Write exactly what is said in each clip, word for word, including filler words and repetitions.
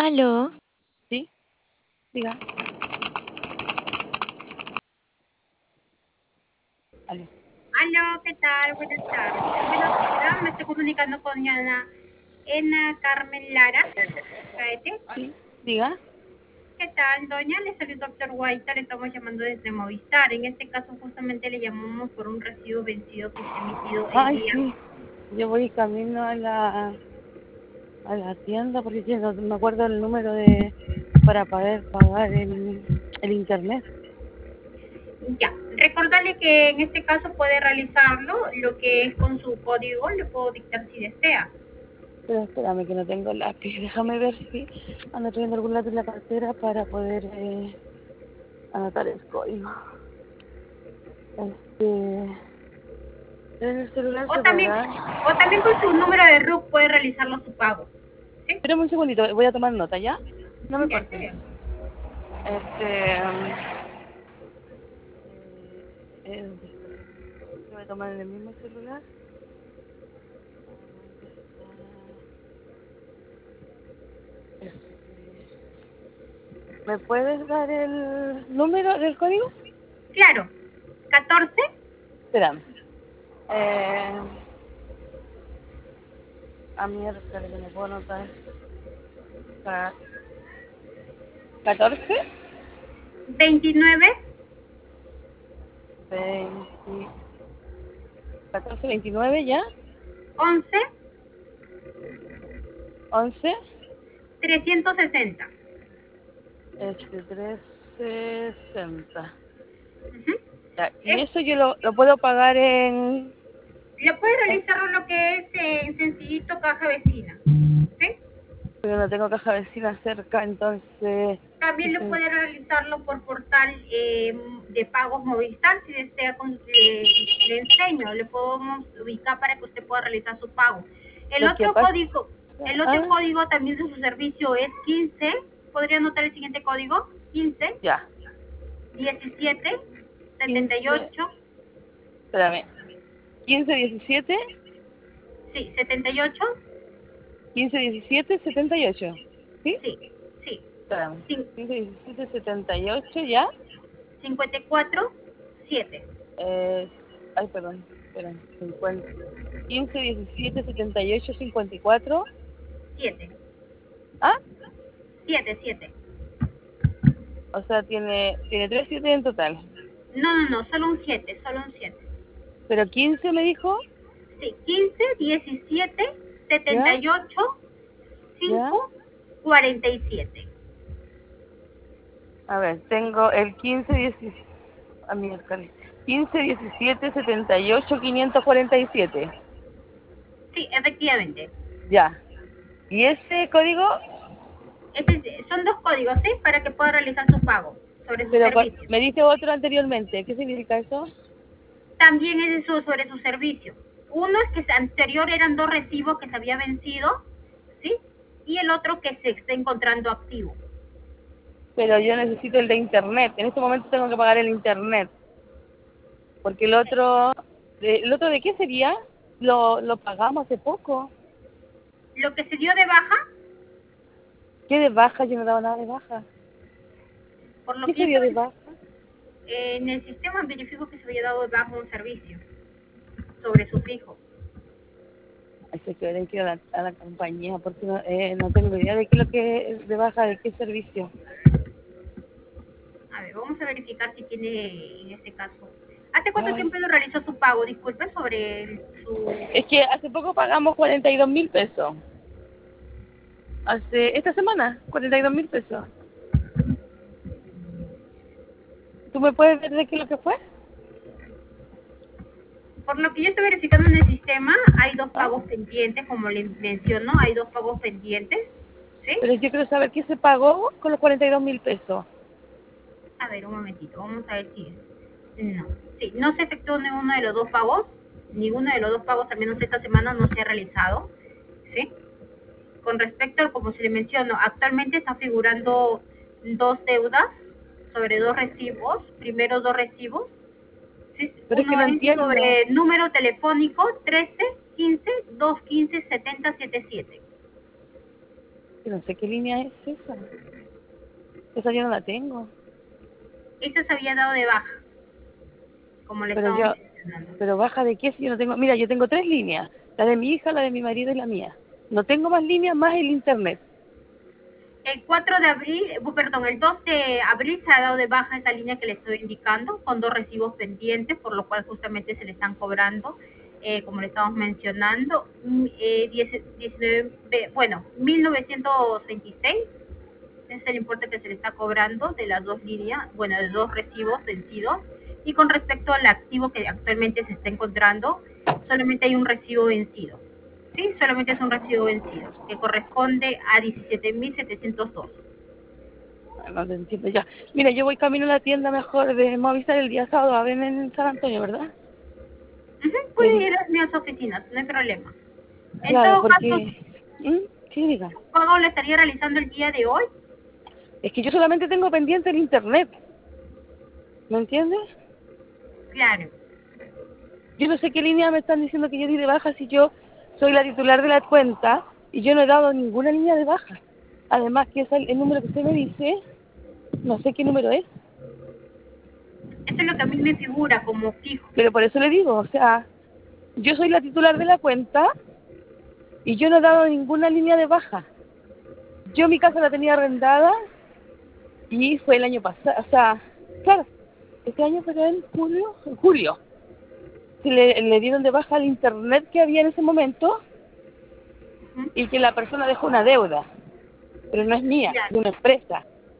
Aló. Sí, diga. Aló. Aló, ¿qué tal? Buenas tardes. Buenas tardes. Me estoy comunicando con Ana, Ena Carmen Lara. Cállate. Sí, diga. ¿Qué tal, doña? Le salió el doctor Guaita, le estamos llamando desde Movistar. En este caso, justamente le llamamos por un recibo vencido que se ha emitido el Ay, día. sí. Yo voy camino a la a la tienda porque yo no me acuerdo el número de para poder pagar el, el internet. Ya, recordarle que en este caso puede realizarlo, lo que es con su código, le puedo dictar si desea. Pero espérame que no tengo lápiz. Déjame ver si ando trayendo algún lápiz en la cartera para poder eh, anotar el código. Este, en el celular O se también, podrá. o también con su número de R U C puede realizarlo su pago. ¿Sí? Espérame un segundito, voy a tomar nota, ¿ya? No me Ya, está cortes. bien. Este... um, eh, ¿dónde está? Lo voy a tomar en el mismo celular. ¿A dónde está? Este, ¿me puedes dar el número del código? Claro, catorce. Espérame. Eh, a mierda, que no puedo anotar. Ca- catorce, veintinueve. veinte, catorce, veintinueve, ¿ya? once. once, trescientos sesenta. este, trescientos sesenta. Uh-huh. Ya, y Es, eso yo lo, lo puedo pagar en... lo puede en- realizar lo que es en sencillito caja vecina. ¿Sí? pero no tengo caja vecina cerca, entonces... También lo puede realizarlo por portal eh, de pagos Movistar. Si desea, con, le, le enseño, le podemos ubicar para que usted pueda realizar su pago. El Lo que otro pasa... código, el otro Ah, código también de su servicio es quince. ¿Podría anotar el siguiente código? quince, ya. diecisiete, setenta y quince, ocho. espérame. quince, diecisiete, Sí, setenta y ocho. quince, diecisiete, setenta y ocho. ¿Sí? Sí, sí. Espérame. Cin- quince, diecisiete, setenta y ocho, ¿ya? cincuenta y cuatro, siete. Eh, ay, perdón. Espérame. cincuenta. quince, diecisiete, setenta y ocho, cincuenta y cuatro. siete. ¿Ah? siete, siete. O sea, tiene, tiene tres siete en total. No, no, no, solo un siete, solo un siete. Pero quince me dijo, Sí, quince, diecisiete, setenta ¿ya? y ocho, ¿Ya? cinco, cuarenta y siete. A ver, tengo el quince, diecisiete, a miércoles. quince, diecisiete, setenta y ocho, quinientos cuarenta y siete. Sí, efectivamente. Ya. ¿Y ese código? Este, son dos códigos, ¿sí? Para que pueda realizar su pago sobre su Pero co- servicio. me dice otro anteriormente. ¿Qué significa eso? También es eso sobre su servicio. Uno es que anterior eran dos recibos que se había vencido, ¿sí? Y el otro que se está encontrando activo. Pero yo necesito el de internet. En este momento tengo que pagar el internet. Porque el otro... de- ¿El otro de qué sería? Lo, lo pagamos hace poco. Lo que se dio de baja, ¿Qué de baja? Yo no he dado nada de baja. por lo ¿Qué que yo se dio de estoy, baja? eh, en el sistema verifico que se había dado de baja un servicio sobre su fijo. Hay que ver que ir a la, a la compañía porque no, eh, no tengo idea de qué es lo que es de baja, de qué servicio. A ver, vamos a verificar si tiene en este caso. ¿Hace cuánto Ay. tiempo lo realizó su pago? Disculpe, sobre el- su... Es que hace poco pagamos cuarenta y dos mil pesos. Hace esta semana, cuarenta y dos mil pesos. ¿Tú me puedes ver de qué es lo que fue? Por lo que yo estoy verificando en el sistema, hay dos ¿Ah? pagos pendientes, como le menciono, hay dos pagos pendientes, ¿sí? Pero yo quiero saber qué se pagó con los cuarenta y dos mil pesos. A ver, un momentito, vamos a ver si... No, sí, no se efectuó ninguno de los dos pagos, ninguno de los dos pagos, al menos esta semana, no se ha realizado, ¿sí? Con respecto a, como se le mencionó, actualmente está figurando dos deudas sobre dos recibos, primeros dos recibos, ¿sí? Pero es que Uno no es entiendo. sobre número telefónico trece, quince, doscientos quince, setenta setenta y siete. que no sé qué línea es esa. Esa yo no la tengo. Esa se había dado de baja, como le Pero estábamos yo, mencionando. pero baja de qué si yo no tengo, mira, yo tengo tres líneas, la de mi hija, la de mi marido y la mía. No tengo más líneas más el internet. El cuatro de abril, uh, perdón, el dos de abril se ha dado de baja esa línea que le estoy indicando, con dos recibos pendientes, por lo cual justamente se le están cobrando, eh, como le estamos mencionando, mm, eh, diez, diecinueve, bueno, mil novecientos veintiséis es el importe que se le está cobrando de las dos líneas, bueno, de dos recibos vencidos. Y con respecto al activo que actualmente se está encontrando, solamente hay un recibo vencido. Sí, solamente es un recibo vencido, que corresponde a diecisiete mil setecientos dos. No te entiendo ya. Mira, yo voy camino a la tienda mejor de Movistar el día sábado, a ver en San Antonio, ¿verdad? Uh-huh, puede El, ir a las mías oficinas, no hay problema. En claro, todo caso, porque... ¿Mm? Sí, diga. ¿su pago lo estaría realizando el día de hoy? Es que yo solamente tengo pendiente el internet. ¿Me entiendes? Claro. Yo no sé qué línea me están diciendo que yo di de baja si yo soy la titular de la cuenta y yo no he dado ninguna línea de baja. Además que es el, el número que usted me dice, no sé qué número es, Eso es lo que a mí me figura como fijo. pero por eso le digo, o sea, yo soy la titular de la cuenta y yo no he dado ninguna línea de baja. Yo mi casa la tenía arrendada y fue el año pasado, o sea, claro, este año fue en julio, en julio. Se le, le dieron de baja el internet que había en ese momento Uh-huh. y que la persona dejó una deuda, pero no es mía, Claro. de una empresa.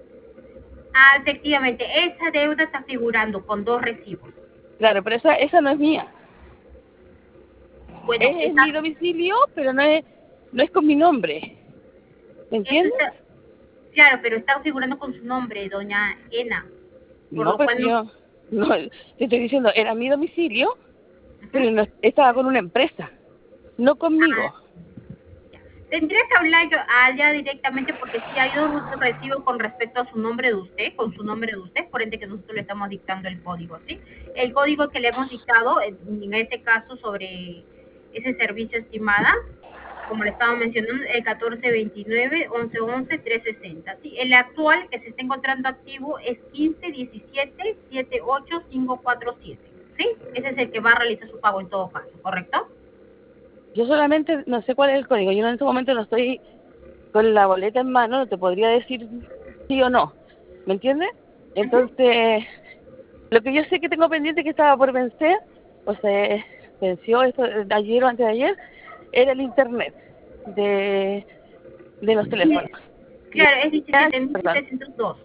Ah, efectivamente, esa deuda está figurando con dos recibos. Claro, pero esa, esa no es mía. Bueno, Es, es está, mi domicilio, pero no es, no es con mi nombre. ¿Me eso entiendes? está, claro, pero está figurando con su nombre, doña Ena, por No, lo pues cual no. yo, no, te estoy diciendo, era mi domicilio, Uh-huh. pero no, estaba con una empresa, no Ah, conmigo. ya. Tendría que hablar yo allá directamente porque si hay un recibo con respecto a su nombre de usted, con su nombre de usted, por ende que nosotros le estamos dictando el código, ¿sí? El código que le hemos dictado, en, en este caso sobre ese servicio estimada, como le estaba mencionando, el catorce veintinueve once once trescientos sesenta. ¿Sí? El actual que se está encontrando activo es quince diecisiete setenta y ocho quinientos cuarenta y siete. ¿Sí? Ese es el que va a realizar su pago en todo caso, ¿correcto? Yo solamente no sé cuál es el código, yo en este momento no estoy con la boleta en mano, no te podría decir sí o no, ¿me entiendes? Uh-huh. Entonces, lo que yo sé que tengo pendiente que estaba por vencer, o sea, venció esto de ayer o antes de ayer, era el internet de, de los teléfonos. Y Claro, es ya, diecisiete mil perdón. setecientos dos.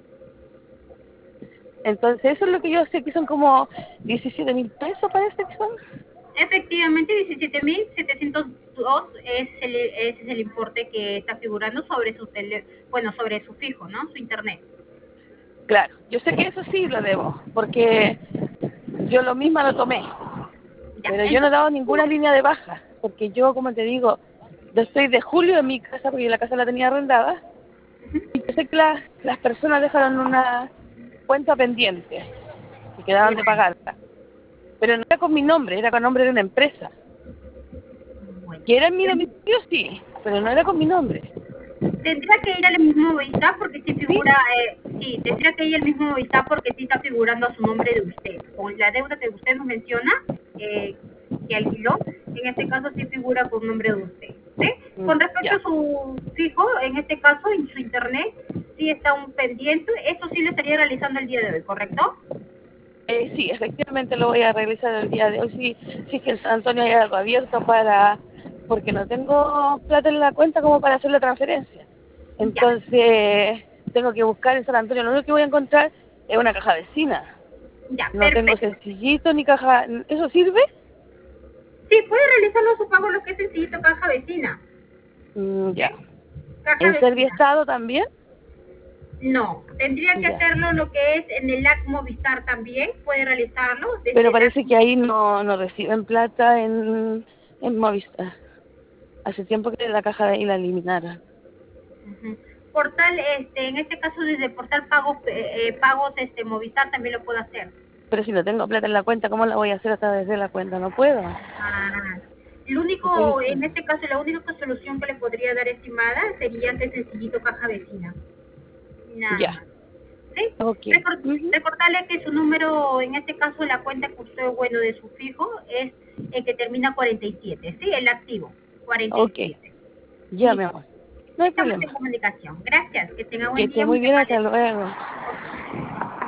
Entonces, eso es lo que yo sé que son como diecisiete mil pesos, parece que son. Efectivamente, diecisiete mil setecientos dos es el, ese es el importe que está figurando sobre su tele, bueno, sobre su fijo, ¿no? Su internet. Claro, yo sé que eso sí lo debo, porque yo lo misma lo tomé, Ya, pero yo no he entonces, dado ninguna línea de baja, porque yo, como te digo, yo estoy de julio en mi casa, porque la casa la tenía arrendada, y yo sé que las, las personas dejaron una cuenta pendiente, y quedaban de claro, pagarla, pero no era con mi nombre, era con nombre de una empresa, bueno. que era en mi domicilio, sí, pero no era con mi nombre. Tendría que ir al mismo Movistar porque sí ¿Sí? figura, eh, sí, tendría que ir al mismo Movistar porque sí está figurando a su nombre de usted. Con la deuda que usted nos menciona, eh, que alquiló, en este caso sí figura con nombre de usted. ¿Sí? Mm, Con respecto a ya. su fijo, en este caso, en su internet, sí está un pendiente. Eso sí lo estaría realizando el día de hoy, ¿correcto? Eh, sí, efectivamente lo voy a realizar el día de hoy. Sí, sí que en San Antonio hay algo abierto para, porque no tengo plata en la cuenta como para hacer la transferencia. Ya, Entonces, tengo que buscar en San Antonio. Lo único que voy a encontrar es una caja vecina. ya, No tengo perfecto. sencillito ni caja. ¿Eso sirve? Sí, puede realizarlo su pago lo que es sencillito, caja vecina. Mm, ¿Sí? ya. Caja ¿En vecina. Serviestado también? No, tendría que Ya. hacerlo lo que es en el A C Movistar también, puede realizarlo desde Pero el parece A C. que ahí no, no reciben plata en, en Movistar. Hace tiempo que la caja de ahí la eliminaron. Uh-huh. Portal, este, en este caso desde portal pagos, eh, eh, pagos, este, Movistar también lo puede hacer. Pero si no tengo plata en la cuenta, ¿cómo la voy a hacer a través de la cuenta? No puedo. Ah, Lo único, en este caso, la única solución que le podría dar, estimada, sería hacer sencillito caja vecina. Nada Ya. más. ¿Sí? Ok. Recor- Ujú. Recordarle que su número, en este caso, la cuenta que usted, bueno, de su fijo, es el que termina cuarenta y siete. ¿Sí? El activo. cuarenta y Ok. siete. Ya, mi Listo. amor. No hay Estamos en problema. comunicación. Gracias. Que tenga Que buen esté día. muy Muy bien, hasta amable. luego. Ok.